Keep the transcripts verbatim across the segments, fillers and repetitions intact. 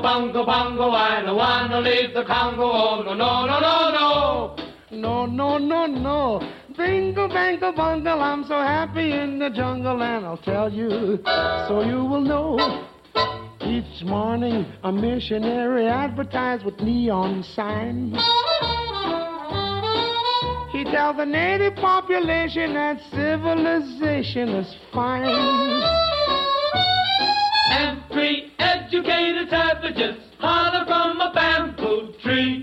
bongo, bongo, I don't want to leave the Congo. Oh, no, no, no, no, no. No, no, no, no. Bingo, bango, bungle, I'm so happy in the jungle, and I'll tell you so you will know. Each morning a missionary advertised with neon signs. He tells the native population that civilization is fine. And three educated savages holler from a bamboo tree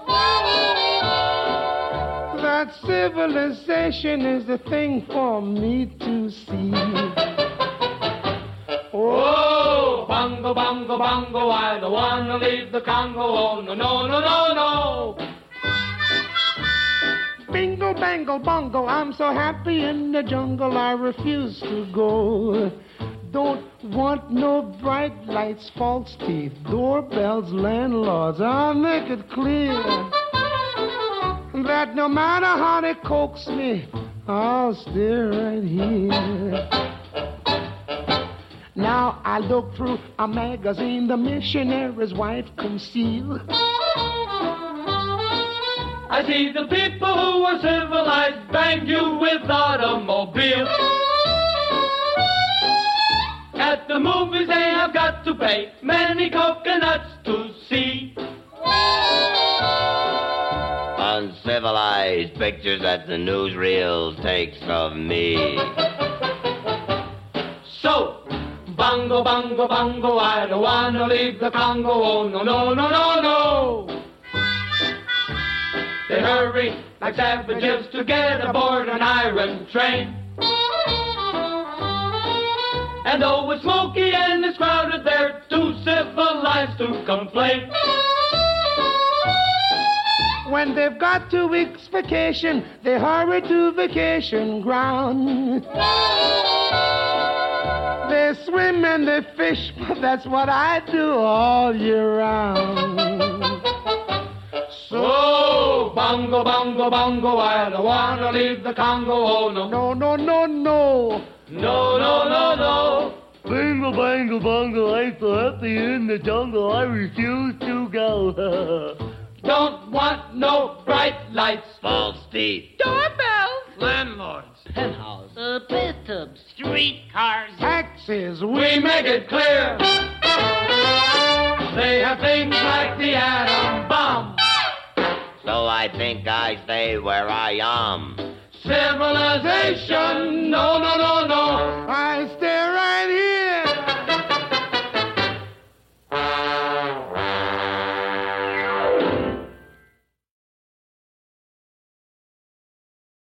that civilization is the thing for me to see. Oh, bongo, bongo, bongo, I don't want to leave the Congo. Oh, no, no, no, no, no. Bingo, bango, bongo, I'm so happy in the jungle, I refuse to go. Don't want no bright lights, false teeth, doorbells, landlords. I'll make it clear that no matter how they coax me, I'll stay right here. Now I look through a magazine the missionary's wife concealed. I see the people who are civilized bang you with automobiles. At the movies they have got to pay many coconuts to see. Uncivilized pictures that the newsreel takes of me. So, bongo, bongo, bongo, I don't want to leave the Congo. Oh, no, no, no, no, no. They hurry like savages to get aboard an iron train. And though it's smoky and it's crowded, they're too civilized to complain. When they've got two weeks vacation, they hurry to vacation ground. They swim and they fish, but that's what I do all year round. So, bongo, bongo, bongo, I don't want to leave the Congo. Oh, no, no, no, no, no. No, no, no, no. Bingo, bango, bongo, I'm so happy in the jungle, I refuse to go. Don't want no bright lights, false teeth, doorbells, landlords, penthouse, a bathtub, streetcars, taxis. We make it clear. They have things like the atom bomb. So I think I stay where I am. Civilization, no, no, no, no. I